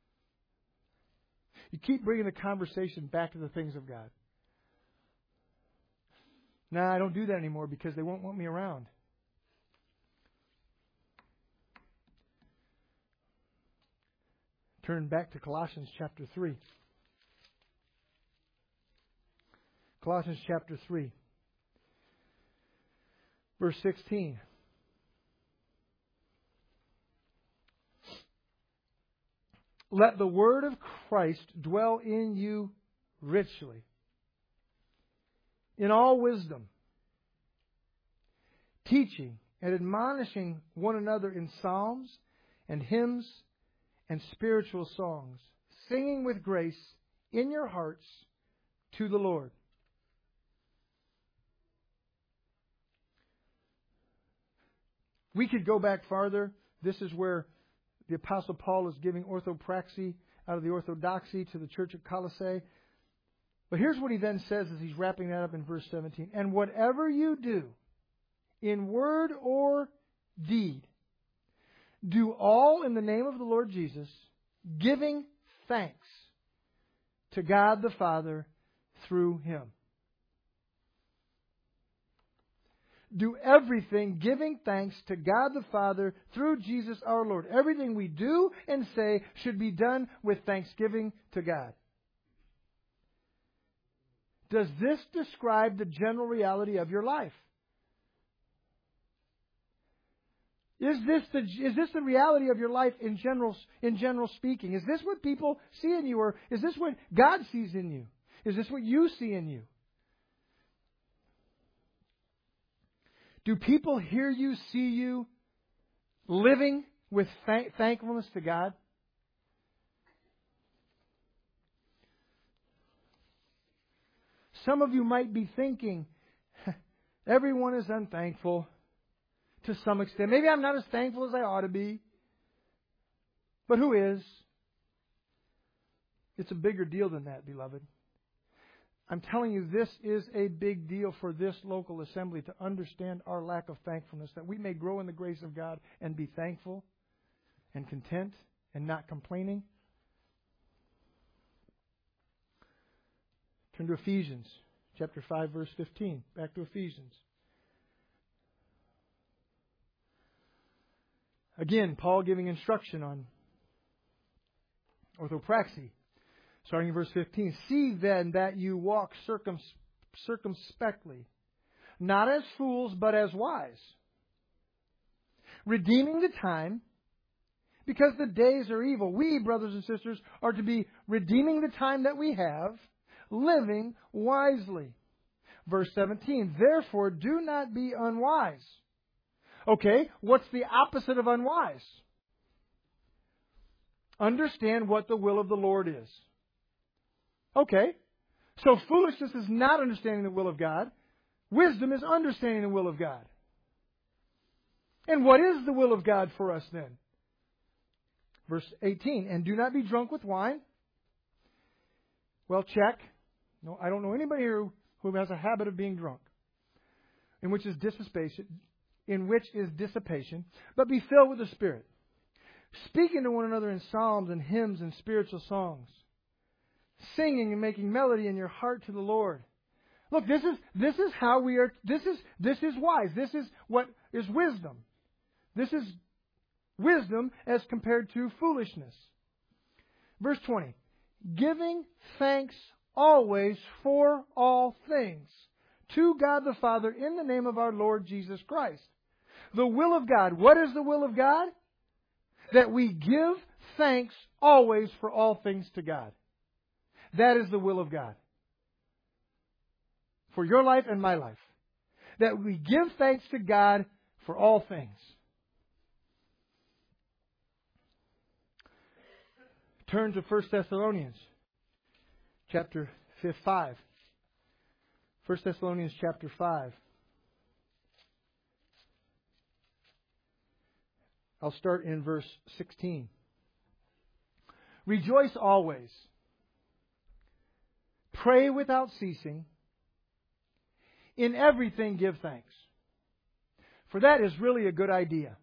S1: You keep bringing the conversation back to the things of God. No, I don't do that anymore because they won't want me around. Turn back to Colossians chapter three. Colossians chapter three. Verse sixteen. Let the word of Christ dwell in you richly, in all wisdom, teaching and admonishing one another in psalms and hymns and spiritual songs, singing with grace in your hearts to the Lord. We could go back farther. This is where the Apostle Paul is giving orthopraxy out of the orthodoxy to the church at Colossae. But here's what he then says as he's wrapping that up in verse seventeen. And whatever you do, in word or deed, do all in the name of the Lord Jesus, giving thanks to God the Father through Him. Do everything giving thanks to God the Father through Jesus our Lord. Everything we do and say should be done with thanksgiving to God. Does this describe the general reality of your life? Is this the is this the reality of your life in general in general speaking? Is this what people see in you, or is this what God sees in you? Is this what you see in you? Do people hear you, see you living with thank- thankfulness to God? Some of you might be thinking, everyone is unthankful to some extent. Maybe I'm not as thankful as I ought to be. But who is? It's a bigger deal than that, beloved. I'm telling you, this is a big deal for this local assembly to understand our lack of thankfulness, that we may grow in the grace of God and be thankful and content and not complaining. Turn to Ephesians chapter five, verse fifteen. Back to Ephesians. Again, Paul giving instruction on orthopraxy. Starting in verse fifteen. See then that you walk circum- circumspectly, not as fools, but as wise, redeeming the time, because the days are evil. We, brothers and sisters, are to be redeeming the time that we have, living wisely. Verse seventeen. Therefore, do not be unwise. Okay, what's the opposite of unwise? Understand what the will of the Lord is. Okay, so foolishness is not understanding the will of God. Wisdom is understanding the will of God. And what is the will of God for us then? Verse eighteen, and do not be drunk with wine. Well, check. No, I don't know anybody here who has a habit of being drunk, in which is dissipation, in which is dissipation, but be filled with the Spirit, speaking to one another in psalms and hymns and spiritual songs, singing and making melody in your heart to the Lord. Look, this is this is how we are. This is this is wise. This is what is wisdom. This is wisdom as compared to foolishness. Verse twenty. Giving thanks always for all things to God the Father in the name of our Lord Jesus Christ. The will of God. What is the will of God? That we give thanks always for all things to God. That is the will of God. For your life and my life. That we give thanks to God for all things. Turn to First Thessalonians chapter five. First Thessalonians chapter five. I'll start in verse sixteen. Rejoice always. Pray without ceasing. In everything give thanks. For that is really a good idea.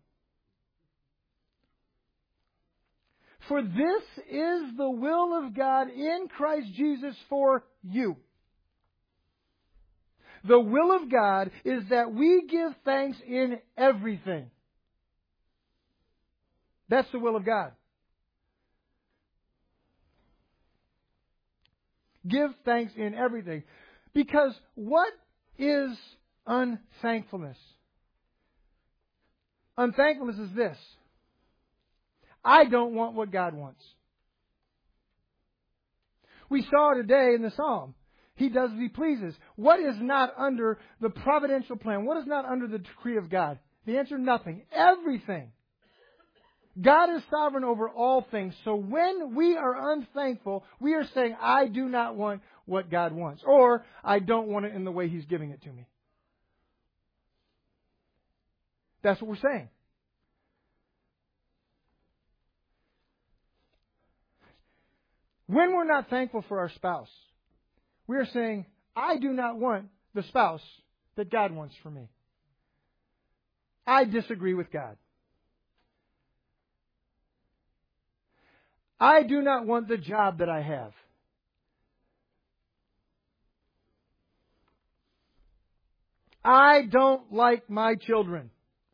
S1: For this is the will of God in Christ Jesus for you. The will of God is that we give thanks in everything. That's the will of God. Give thanks in everything. Because what is unthankfulness? Unthankfulness is this. I don't want what God wants. We saw today in the Psalm. He does as He pleases. What is not under the providential plan? What is not under the decree of God? The answer, nothing. Everything. God is sovereign over all things. So when we are unthankful, we are saying, I do not want what God wants. Or, I don't want it in the way He's giving it to me. That's what we're saying. When we're not thankful for our spouse, we are saying, I do not want the spouse that God wants for me. I disagree with God. I do not want the job that I have. I don't like my children.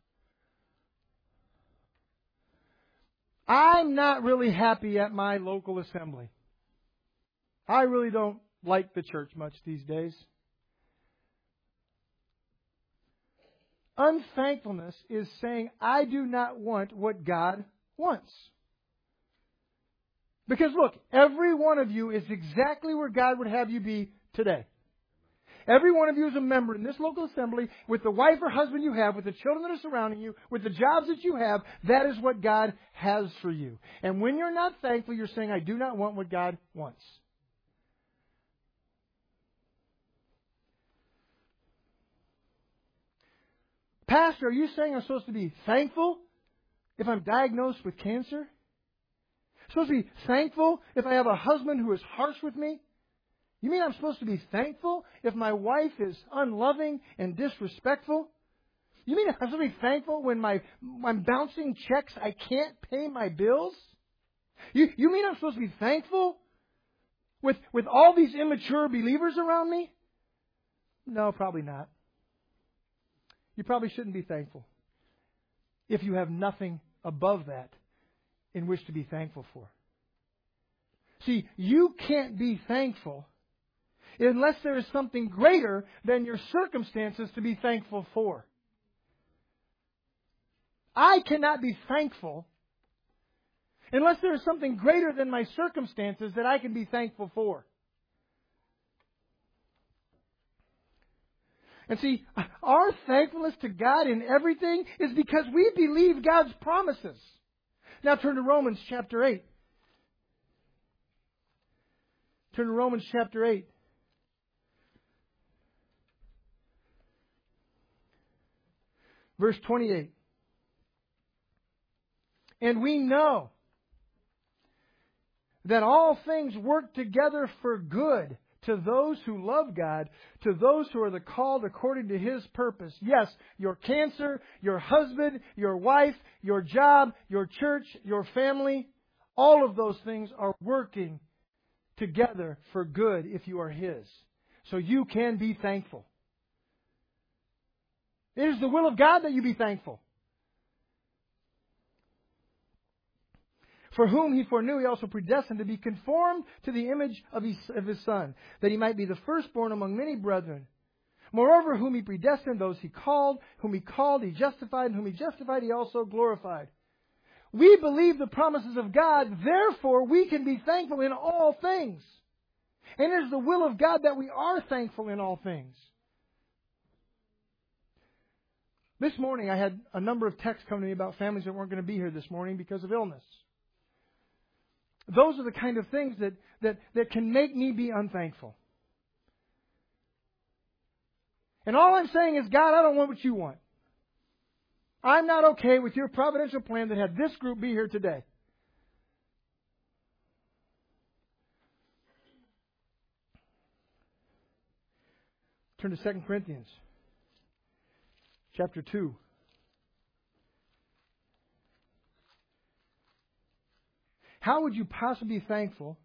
S1: I'm not really happy at my local assembly. I really don't like the church much these days. Unthankfulness is saying, I do not want what God wants. Because look, every one of you is exactly where God would have you be today. Every one of you is a member in this local assembly with the wife or husband you have, with the children that are surrounding you, with the jobs that you have. That is what God has for you. And when you're not thankful, you're saying, I do not want what God wants. Pastor, are you saying I'm supposed to be thankful if I'm diagnosed with cancer? I'm supposed to be thankful if I have a husband who is harsh with me? You mean I'm supposed to be thankful if my wife is unloving and disrespectful? You mean I'm supposed to be thankful when my I'm bouncing checks, I can't pay my bills? You, you mean I'm supposed to be thankful with, with all these immature believers around me? No, probably not. You probably shouldn't be thankful if you have nothing above that in which to be thankful for. See, you can't be thankful unless there is something greater than your circumstances to be thankful for. I cannot be thankful unless there is something greater than my circumstances that I can be thankful for. And see, our thankfulness to God in everything is because we believe God's promises. Now turn to Romans chapter eight. Turn to Romans chapter eight. Verse twenty-eight. And we know that all things work together for good to those who love God, to those who are the called according to His purpose. Yes, your cancer, your husband, your wife, your job, your church, your family, all of those things are working together for good if you are His. So you can be thankful. It is the will of God that you be thankful. For whom He foreknew, He also predestined to be conformed to the image of His, of His Son, that He might be the firstborn among many brethren. Moreover, whom He predestined, those He called. Whom He called, He justified. And whom He justified, He also glorified. We believe the promises of God, therefore we can be thankful in all things. And it is the will of God that we are thankful in all things. This morning I had a number of texts come to me about families that weren't going to be here this morning because of illness. Those are the kind of things that, that, that can make me be unthankful. And all I'm saying is, God, I don't want what you want. I'm not okay with your providential plan that had this group be here today. Turn to Second Corinthians chapter two. How would you possibly be thankful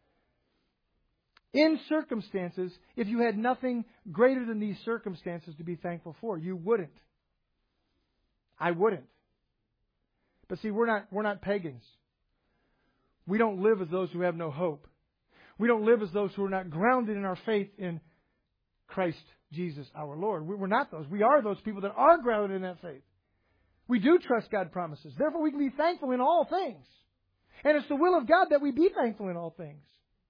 S1: in circumstances if you had nothing greater than these circumstances to be thankful for? You wouldn't. I wouldn't. But see, we're not, we're not pagans. We don't live as those who have no hope. We don't live as those who are not grounded in our faith in Christ Jesus our Lord. We're not those. We are those people that are grounded in that faith. We do trust God's promises. Therefore, we can be thankful in all things. And it's the will of God that we be thankful in all things.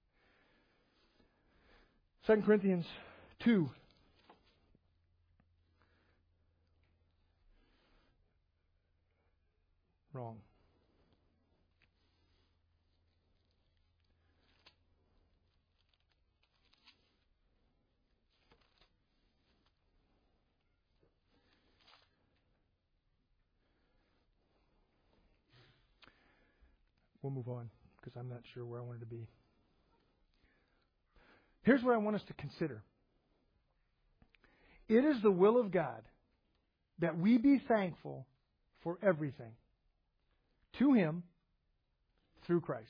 S1: Second Corinthians two. Wrong. We'll move on because I'm not sure where I wanted to be. Here's what I want us to consider. It is the will of God that we be thankful for everything to Him through Christ.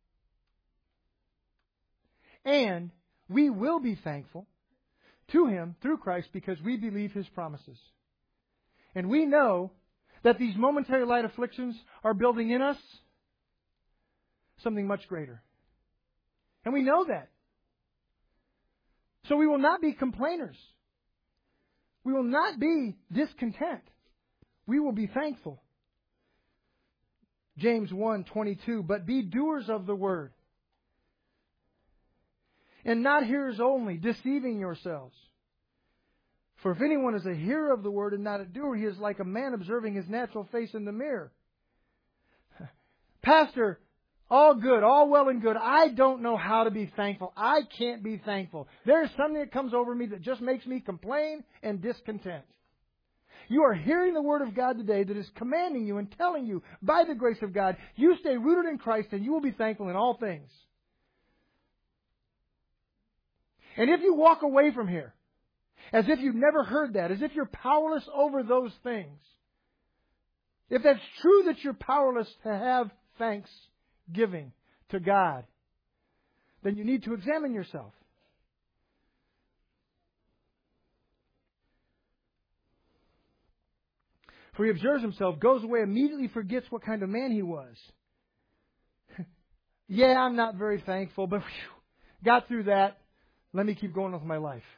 S1: And we will be thankful to Him through Christ because we believe His promises. And we know that these momentary light afflictions are building in us something much greater. And we know that. So we will not be complainers. We will not be discontent. We will be thankful. James one twenty-two, but be doers of the word, and not hearers only, deceiving yourselves. For if anyone is a hearer of the word and not a doer, he is like a man observing his natural face in the mirror. Pastor, all good, all well and good. I don't know how to be thankful. I can't be thankful. There's something that comes over me that just makes me complain and discontent. You are hearing the Word of God today that is commanding you and telling you, by the grace of God, you stay rooted in Christ and you will be thankful in all things. And if you walk away from here, as if you've never heard that, as if you're powerless over those things, if that's true that you're powerless to have thanksgiving to God, then you need to examine yourself. For he observes himself, goes away, immediately forgets what kind of man he was. Yeah, I'm not very thankful, but whew, got through that. Let me keep going with my life.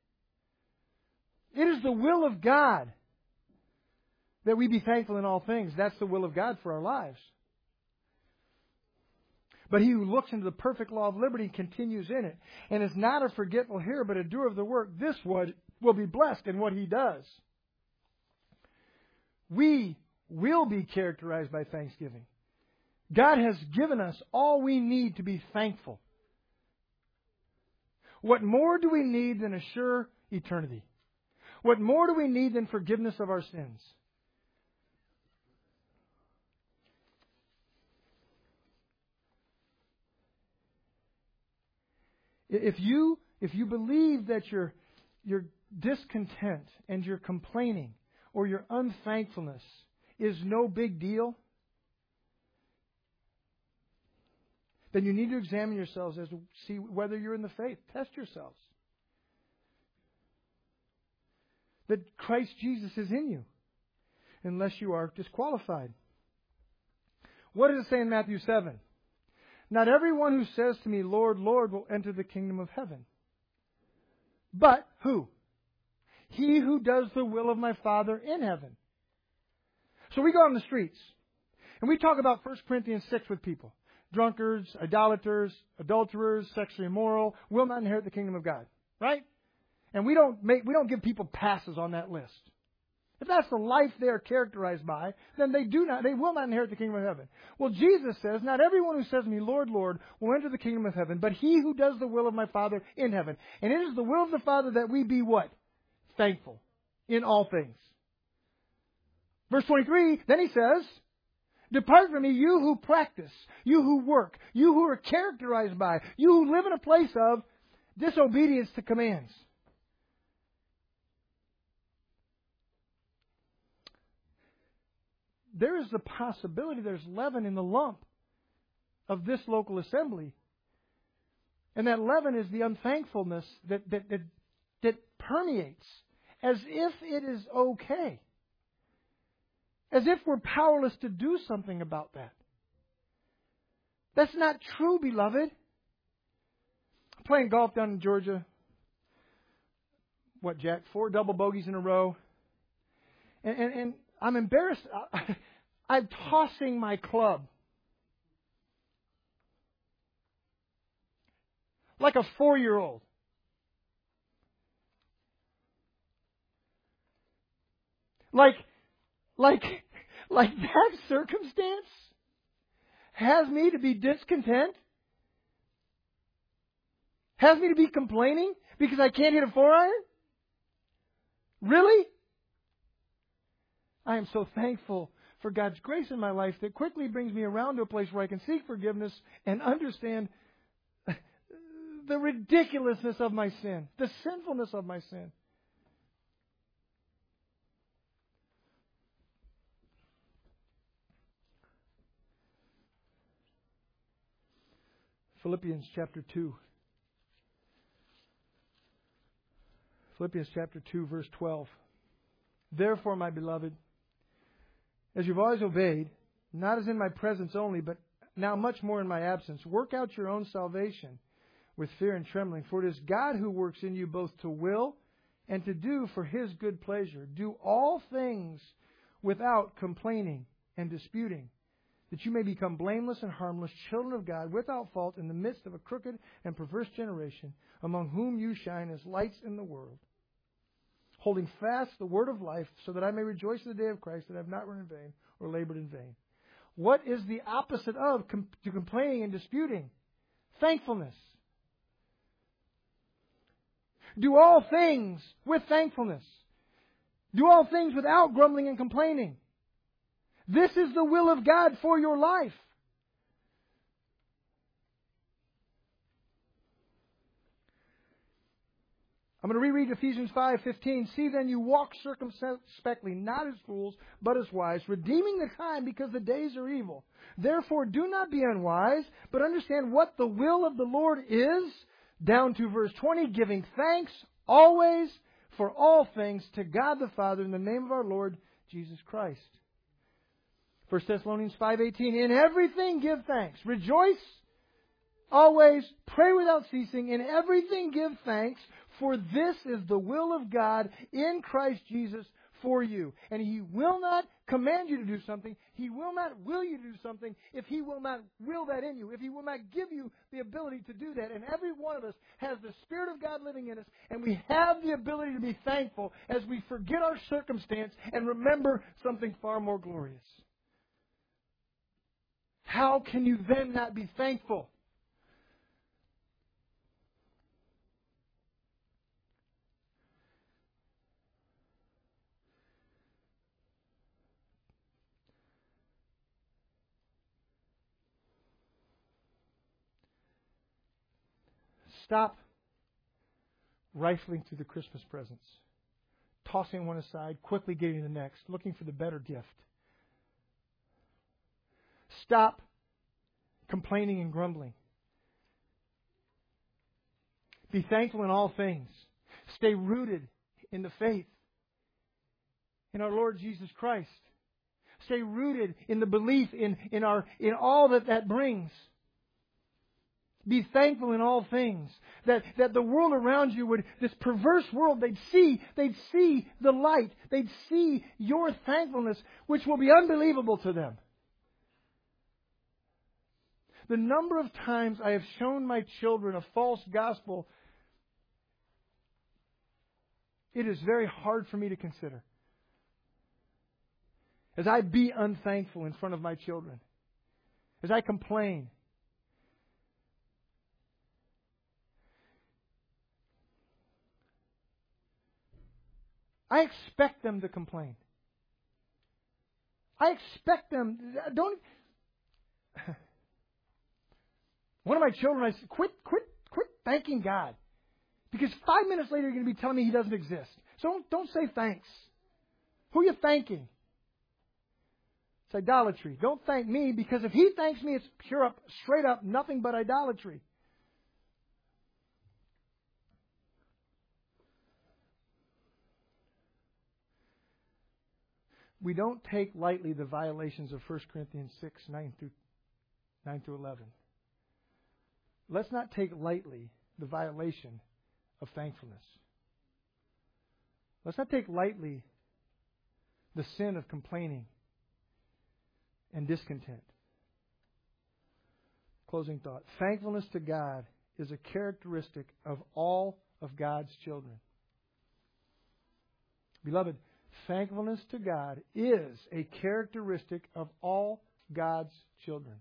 S1: It is the will of God that we be thankful in all things. That's the will of God for our lives. But he who looks into the perfect law of liberty continues in it, and is not a forgetful hearer, but a doer of the work, this one will be blessed in what he does. We will be characterized by thanksgiving. God has given us all we need to be thankful. What more do we need than a sure eternity? What more do we need than forgiveness of our sins? If you, if you believe that your, your discontent and your complaining or your unthankfulness is no big deal, then you need to examine yourselves as to see whether you're in the faith. Test yourselves. That Christ Jesus is in you, unless you are disqualified. What does it say in Matthew seven? Not everyone who says to me, Lord, Lord, will enter the kingdom of heaven. But who? He who does the will of my Father in heaven. So we go on the streets, and we talk about First Corinthians six with people. Drunkards, idolaters, adulterers, sexually immoral, will not inherit the kingdom of God. Right? And we don't make, we don't give people passes on that list. If that's the life they are characterized by, then they do not, they will not inherit the kingdom of heaven. Well, Jesus says, not everyone who says to me, Lord, Lord, will enter the kingdom of heaven, but he who does the will of my Father in heaven. And it is the will of the Father that we be what? Thankful in all things. Verse twenty-three, then he says, depart from me, you who practice, you who work, you who are characterized by, you who live in a place of disobedience to commands. There is the possibility there's leaven in the lump of this local assembly. And that leaven is the unthankfulness that, that, that, that permeates as if it is okay. As if we're powerless to do something about that. That's not true, beloved. I'm playing golf down in Georgia. What, Jack? Four double bogeys in a row. And, and, and I'm embarrassed. I'm tossing my club. Like a four-year-old. Like, like, like that circumstance has me to be discontent? Has me to be complaining because I can't hit a four iron? Really? I am so thankful for God's grace in my life that quickly brings me around to a place where I can seek forgiveness and understand the ridiculousness of my sin, the sinfulness of my sin. Philippians chapter two. Philippians chapter two, verse twelve. Therefore, my beloved, as you've always obeyed, not as in my presence only, but now much more in my absence, work out your own salvation with fear and trembling. For it is God who works in you both to will and to do for His good pleasure. Do all things without complaining and disputing, that you may become blameless and harmless, children of God, without fault, in the midst of a crooked and perverse generation, among whom you shine as lights in the world. holding fast the word of life, so that I may rejoice in the day of Christ, that I have not run in vain or labored in vain. What is the opposite of com- to complaining and disputing? Thankfulness. Do all things with thankfulness. Do all things without grumbling and complaining. This is the will of God for your life. I'm going to reread Ephesians five fifteen. See then you walk circumspectly, not as fools, but as wise, redeeming the time because the days are evil. Therefore do not be unwise, but understand what the will of the Lord is. Down to verse twenty, giving thanks always for all things to God the Father in the name of our Lord Jesus Christ. First Thessalonians five eighteen. In everything give thanks. Rejoice always. Pray without ceasing. In everything give thanks. For this is the will of God in Christ Jesus for you. And He will not command you to do something. He will not will you to do something if He will not will that in you. If He will not give you the ability to do that. And every one of us has the Spirit of God living in us. And we have the ability to be thankful as we forget our circumstance and remember something far more glorious. How can you then not be thankful? Stop rifling through the Christmas presents, tossing one aside, quickly getting the next, looking for the better gift. Stop complaining and grumbling. Be thankful in all things. Stay rooted in the faith in our Lord Jesus Christ. Stay rooted in the belief in, in, our, in all that that brings. Be thankful in all things. That, that the world around you would, this perverse world, they'd see, they'd see the light. They'd see your thankfulness, which will be unbelievable to them. The number of times I have shown my children a false gospel, it is very hard for me to consider. As I be unthankful in front of my children. As I complain. I expect them to complain. I expect them, don't, one of my children, I said, quit, quit, quit thanking God. Because five minutes later you're going to be telling me He doesn't exist. So don't, don't say thanks. Who are you thanking? It's idolatry. Don't thank me, because if He thanks me, it's pure up, straight up, nothing but idolatry. We don't take lightly the violations of First Corinthians six, nine through, nine through eleven. Let's not take lightly the violation of thankfulness. Let's not take lightly the sin of complaining and discontent. Closing thought. Thankfulness to God is a characteristic of all of God's children. Beloved, thankfulness to God is a characteristic of all God's children.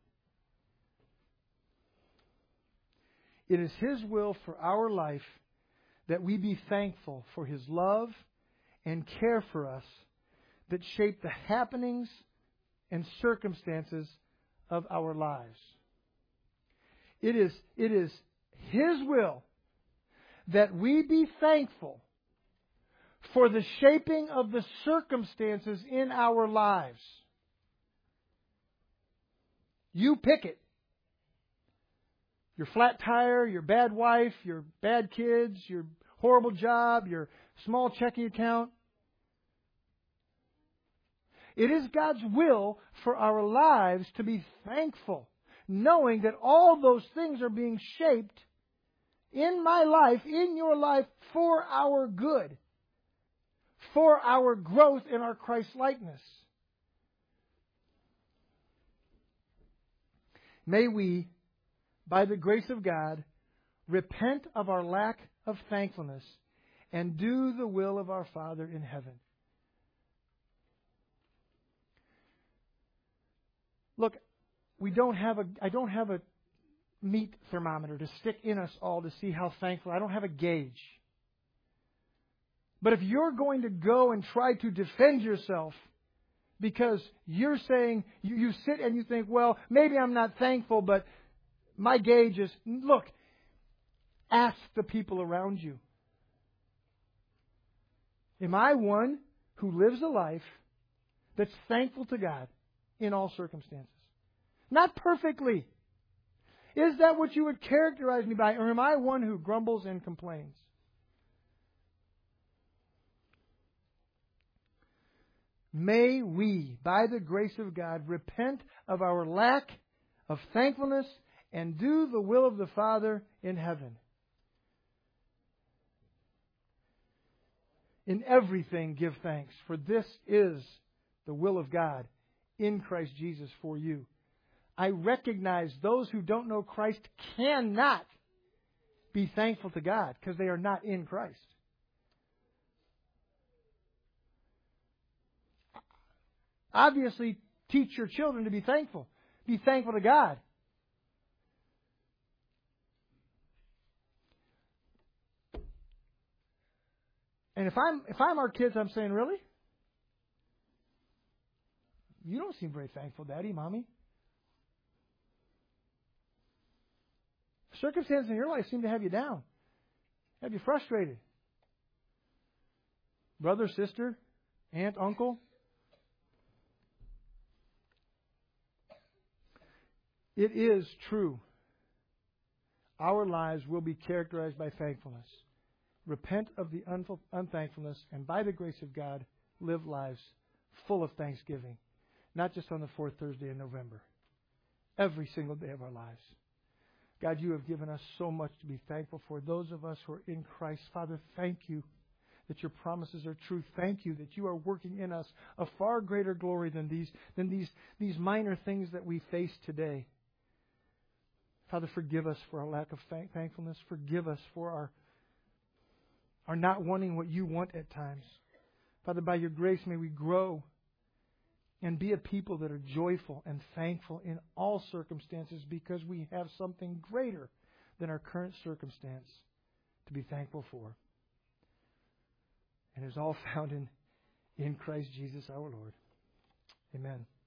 S1: It is His will for our life that we be thankful for His love and care for us that shape the happenings and circumstances of our lives. It is, it is His will that we be thankful for the shaping of the circumstances in our lives. You pick it. Your flat tire, your bad wife, your bad kids, your horrible job, your small checking account. It is God's will for our lives to be thankful, knowing that all those things are being shaped in my life, in your life, for our good, for our growth in our Christ-likeness. May we, by the grace of God, repent of our lack of thankfulness and do the will of our Father in heaven. Look, we don't have a, I don't have a meat thermometer to stick in us all to see how thankful. I don't have a gauge. But if you're going to go and try to defend yourself because you're saying, you, you sit and you think, well, maybe I'm not thankful, but my gauge is, look, ask the people around you. Am I one who lives a life that's thankful to God in all circumstances? Not perfectly. Is that what you would characterize me by? Or am I one who grumbles and complains? May we, by the grace of God, repent of our lack of thankfulness and do the will of the Father in heaven. In everything give thanks, for this is the will of God in Christ Jesus for you. I recognize those who don't know Christ cannot be thankful to God because they are not in Christ. Obviously, teach your children to be thankful. Be thankful to God. And if I'm if I'm our kids, I'm saying, really? You don't seem very thankful, Daddy, Mommy. Circumstances in your life seem to have you down, have you frustrated. Brother, sister, aunt, uncle. It is true. Our lives will be characterized by thankfulness. Repent of the unthankfulness, and by the grace of God, live lives full of thanksgiving. Not just on the fourth Thursday in November. Every single day of our lives. God, you have given us so much to be thankful for. Those of us who are in Christ, Father, thank you that your promises are true. Thank you that you are working in us a far greater glory than these, than these, these minor things that we face today. Father, forgive us for our lack of thank- thankfulness. Forgive us for our, our not wanting what you want at times. Father, by your grace, may we grow and be a people that are joyful and thankful in all circumstances because we have something greater than our current circumstance to be thankful for. And it's all found in, in Christ Jesus our Lord. Amen.